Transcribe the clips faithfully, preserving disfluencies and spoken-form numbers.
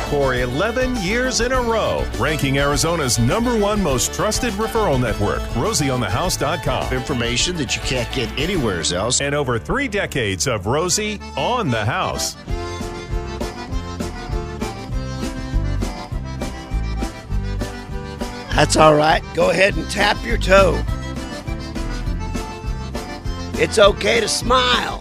for eleven years in a row, ranking Arizona's number one most trusted referral network, rosie on the house dot com. Information that you can't get anywhere else. And over three decades of Rosie on the House. That's all right. Go ahead and tap your toe. It's okay to smile.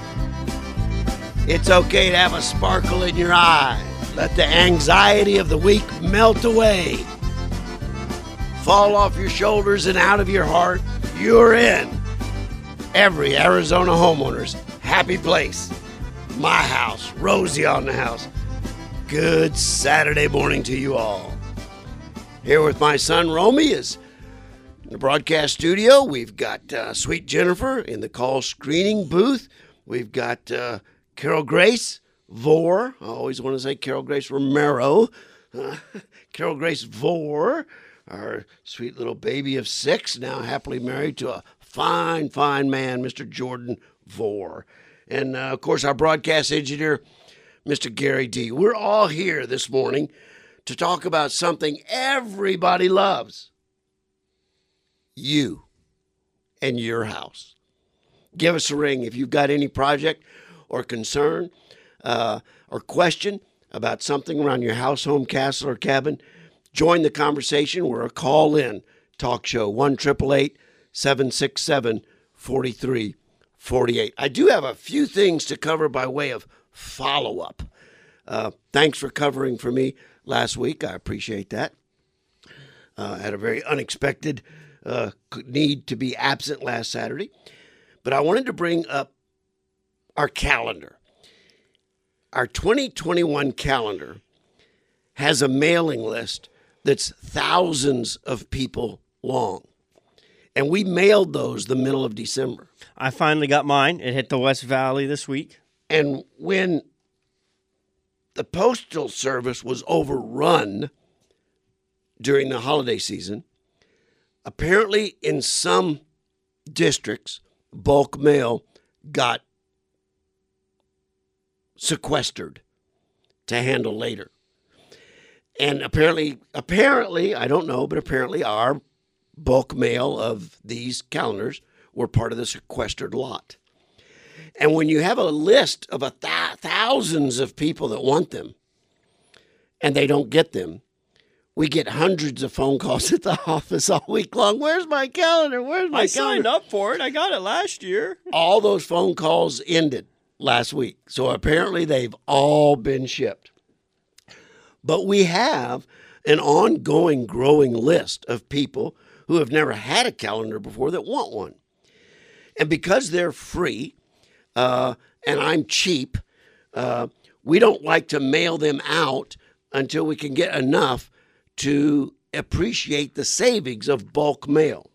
It's okay to have a sparkle in your eye. Let the anxiety of the week melt away. Fall off your shoulders and out of your heart. You're in every Arizona homeowner's happy place. My house, Rosie on the House. Good Saturday morning to you all. Here with my son, Romy, is in the broadcast studio. We've got uh, sweet Jennifer in the call screening booth. We've got uh, Carol Grace Vore. I always want to say Carol Grace Romero. Uh, Carol Grace Vore, our sweet little baby of six, now happily married to a fine, fine man, Mister Jordan Vore. And, uh, of course, our broadcast engineer, Mister Gary D. We're all here this morning to talk about something everybody loves. You and your house. Give us a ring if you've got any project or concern uh, or question about something around your house, home, castle, or cabin. Join the conversation. We're a call-in talk show, one eight eight eight, seven six seven, four three four eight. I do have a few things to cover by way of follow-up. Uh, thanks for covering for me last week. I appreciate that. Uh, I had a very unexpected uh, need to be absent last Saturday. But I wanted to bring up our calendar. Our twenty twenty-one calendar has a mailing list that's thousands of people long. And we mailed those the middle of December. I finally got mine. It hit the West Valley this week. And when the Postal Service was overrun during the holiday season, apparently in some districts, bulk mail got sequestered to handle later. And apparently, apparently, I don't know, but apparently our bulk mail of these calendars were part of the sequestered lot. And when you have a list of a th- thousands of people that want them and they don't get them, we get hundreds of phone calls at the office all week long. Where's my calendar? Where's my I calendar? signed up for it. I got it last year. All those phone calls ended last week. So apparently they've all been shipped. But we have an ongoing growing list of people who have never had a calendar before that want one. And because they're free, uh, and I'm cheap, uh, we don't like to mail them out until we can get enough to appreciate the savings of bulk mail.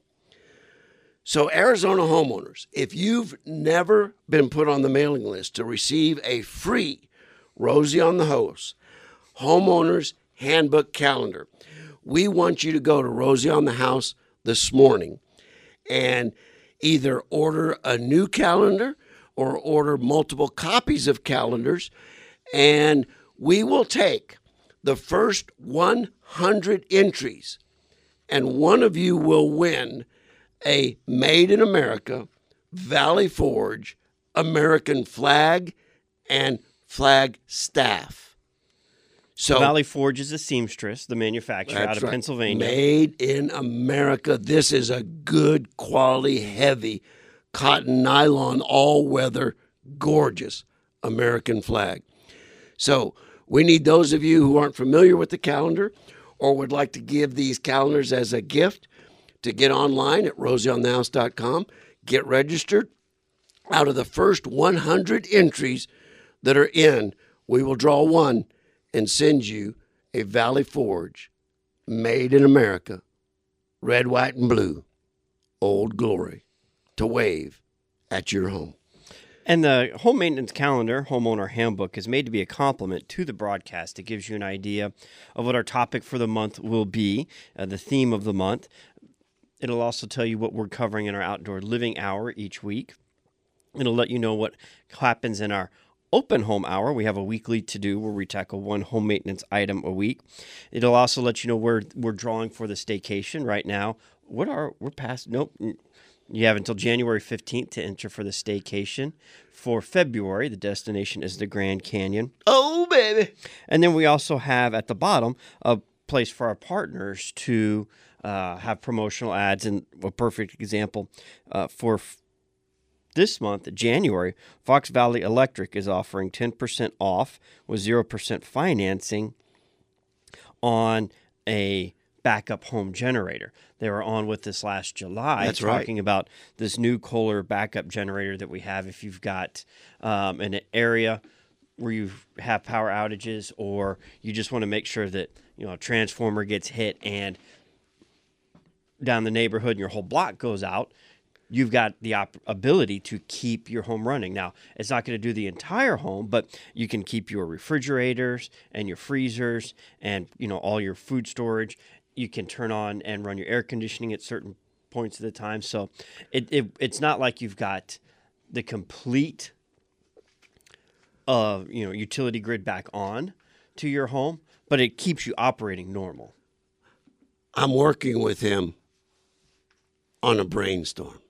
So Arizona homeowners, if you've never been put on the mailing list to receive a free Rosie on the House Homeowners Handbook Calendar, we want you to go to Rosie on the House this morning and either order a new calendar or order multiple copies of calendars, and we will take the first one hundred entries, and one of you will win a Made in America Valley Forge American flag and flag staff. So Valley Forge is a seamstress, the manufacturer out of right. Pennsylvania. Made in America. This is a good quality, heavy cotton nylon, all-weather, gorgeous American flag. So we need those of you who aren't familiar with the calendar or would like to give these calendars as a gift to get online at rosie on the house dot com, get registered. Out of the first one hundred entries that are in, we will draw one and send you a Valley Forge, Made in America, red, white, and blue, Old Glory, to wave at your home. And the home maintenance calendar, homeowner handbook, is made to be a complement to the broadcast. It gives you an idea of what our topic for the month will be, uh, the theme of the month. It'll also tell you what we're covering in our outdoor living hour each week. It'll let you know what happens in our open home hour, we have a weekly to-do where we tackle one home maintenance item a week. It'll also let you know where we're drawing for the staycation right now. What are, we're past, nope. You have until January fifteenth to enter for the staycation. For February, the destination is the Grand Canyon. Oh, baby. And then we also have at the bottom a place for our partners to uh, have promotional ads. And a perfect example uh, for f- this month, January, Fox Valley Electric is offering ten percent off with zero percent financing on a backup home generator. They were on with this last July. That's talking right. about this new Kohler backup generator that we have. If you've got um, an area where you have power outages, or you just want to make sure that, you know, a transformer gets hit and down the neighborhood and your whole block goes out, you've got the op- ability to keep your home running. Now, it's not going to do the entire home, but you can keep your refrigerators and your freezers and, you know, all your food storage. You can turn on and run your air conditioning at certain points of the time. So it, it it's not like you've got the complete uh, you know, utility grid back on to your home, but it keeps you operating normal. I'm working with him on a brainstorm.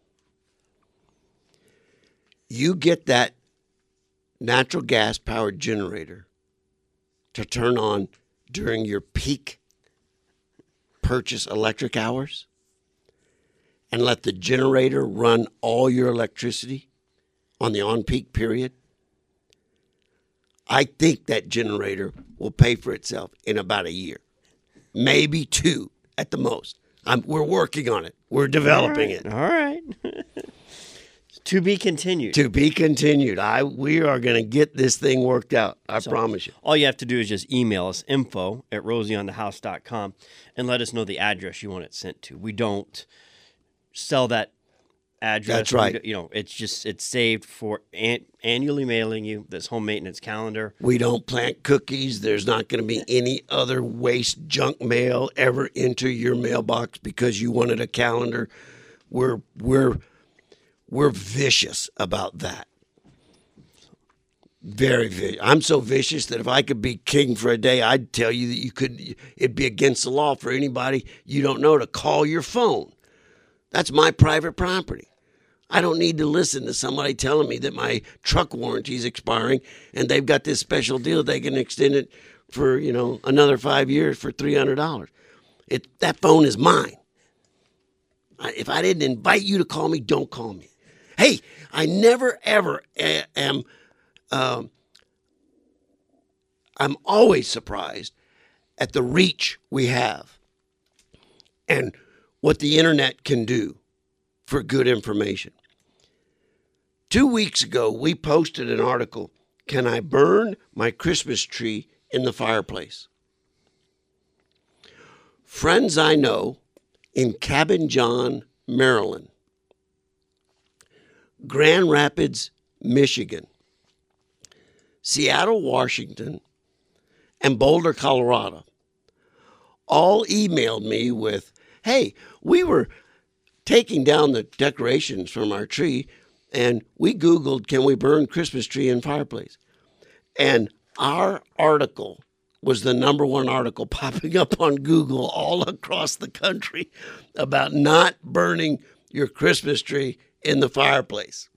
You get that natural gas powered generator to turn on during your peak purchase electric hours and let the generator run all your electricity on the on-peak period. I think that generator will pay for itself in about a year, maybe two at the most. I'm, we're working on it. We're developing All right. it. All right. To be continued. To be continued. I we are going to get this thing worked out. I So, promise you. All you have to do is just email us, info at rosie on the house dot com, and let us know the address you want it sent to. We don't sell that address. That's right. We, you know, it's just, it's saved for an, annually mailing you this home maintenance calendar. We don't plant cookies. There's not going to be any other waste junk mail ever into your mailbox because you wanted a calendar. We're we're we're vicious about that. Very vicious. I'm so vicious that if I could be king for a day, I'd tell you that you could. It'd be against the law for anybody you don't know to call your phone. That's my private property. I don't need to listen to somebody telling me that my truck warranty is expiring and they've got this special deal they can extend it for, you know, another five years for three hundred dollars. It that phone is mine. I, if I didn't invite you to call me, don't call me. Hey, I never ever a, am. Um, I'm always surprised at the reach we have and what the internet can do for good information. Two weeks ago, we posted an article, Can I Burn My Christmas Tree in the Fireplace? Friends I know in Cabin John, Maryland, Grand Rapids, Michigan, Seattle, Washington, and Boulder, Colorado all emailed me with, hey, we were taking down the decorations from our tree, and we Googled, can we burn Christmas tree in fireplace? And our article was the number one article popping up on Google all across the country about not burning your Christmas tree in the fireplace.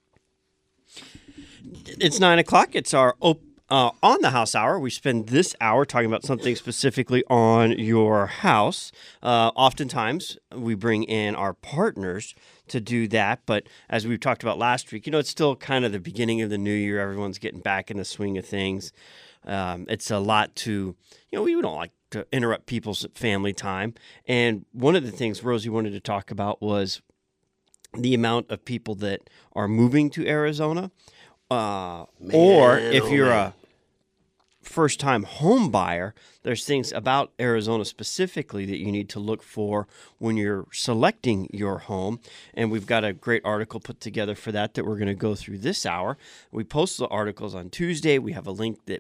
It's nine o'clock. It's our op- uh, on the house hour. We spend this hour talking about something specifically on your house. Uh, oftentimes, we bring in our partners to do that. But as we talked about last week, you know, it's still kind of the beginning of the new year. Everyone's getting back in the swing of things. Um, it's a lot to, you know, we don't like to interrupt people's family time. And one of the things Rosie wanted to talk about was the amount of people that are moving to Arizona. Uh, Man, or if oh you're man. a first-time home buyer, there's things about Arizona specifically that you need to look for when you're selecting your home. And we've got a great article put together for that that we're going to go through this hour. We post the articles on Tuesday. We have a link that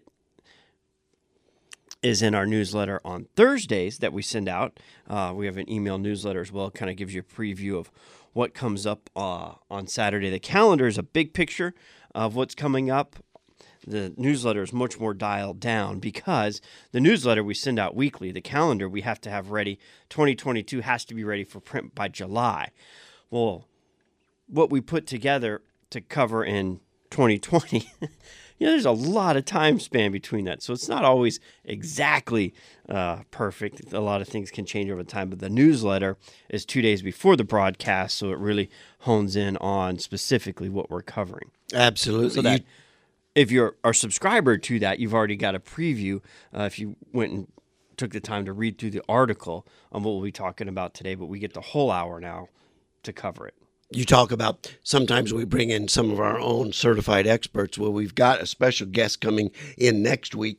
is in our newsletter on Thursdays that we send out. Uh, we have an email newsletter as well. It kind of gives you a preview of what comes up uh, on Saturday. The calendar is a big picture of what's coming up. the newsletter is much more dialed down because the newsletter we send out weekly, the calendar we have to have ready, twenty twenty-two has to be ready for print by July. Well, what we put together to cover in twenty twenty, you know, there's a lot of time span between that. So it's not always exactly uh, perfect. A lot of things can change over time, but the newsletter is two days before the broadcast, so it really hones in on specifically what we're covering. Absolutely. So that if you're a subscriber to that, you've already got a preview. Uh, if you went and took the time to read through the article on what we'll be talking about today, but we get the whole hour now to cover it. You talk about sometimes we bring in some of our own certified experts. Well, we've got a special guest coming in next week,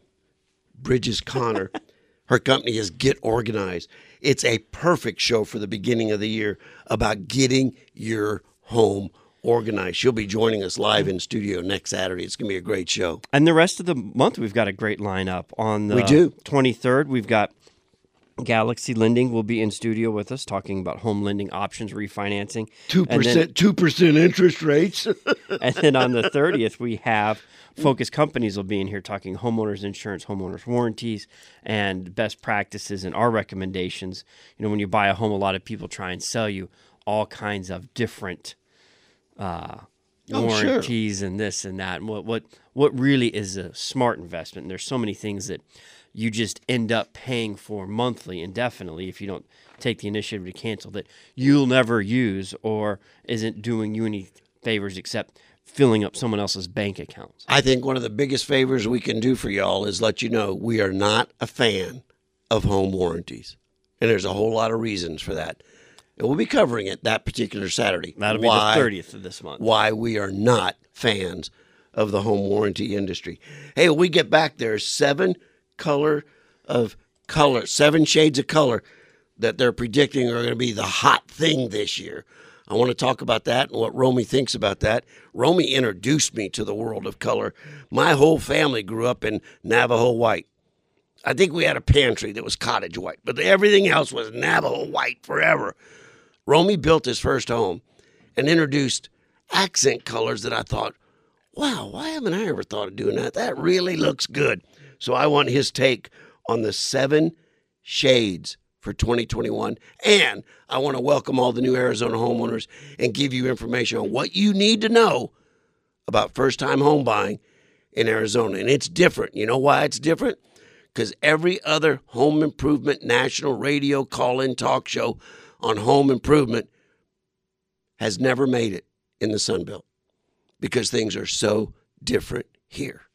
Bridges Connor. Her company is Get Organized. It's a perfect show for the beginning of the year about getting your home organized. She'll be joining us live in studio next Saturday. It's going to be a great show. And the rest of the month, we've got a great lineup. On the we do. twenty-third, we've got Galaxy Lending will be in studio with us talking about home lending options, refinancing. two percent, two percent interest rates. And then on the thirtieth, we have Focus Companies will be in here talking homeowners insurance, homeowners warranties, and best practices and our recommendations. You know, when you buy a home, a lot of people try and sell you all kinds of different uh, Oh, warranties sure. and this and that. And what, what, what really is a smart investment. And there's so many things that you just end up paying for monthly indefinitely if you don't take the initiative to cancel that you'll never use or isn't doing you any favors except filling up someone else's bank accounts. I think one of the biggest favors we can do for y'all is let you know we are not a fan of home warranties. And there's a whole lot of reasons for that. And we'll be covering it that particular Saturday. That'll why, be the thirtieth of this month. Why we are not fans of the home warranty industry. Hey, when we get back, there's seven color of color, seven shades of color that they're predicting are going to be the hot thing this year. I want to talk about that and what Romy thinks about that. Romy introduced me to the world of color. My whole family grew up in Navajo white. I think we had a pantry that was cottage white, but everything else was Navajo white forever. Romy built his first home and introduced accent colors that I thought, wow, why haven't I ever thought of doing that? That really looks good. So I want his take on the seven shades for twenty twenty-one. And I want to welcome all the new Arizona homeowners and give you information on what you need to know about first-time home buying in Arizona. And it's different. You know why it's different? Because every other home improvement national radio call-in talk show on home improvement has never made it in the Sun Belt because things are so different here.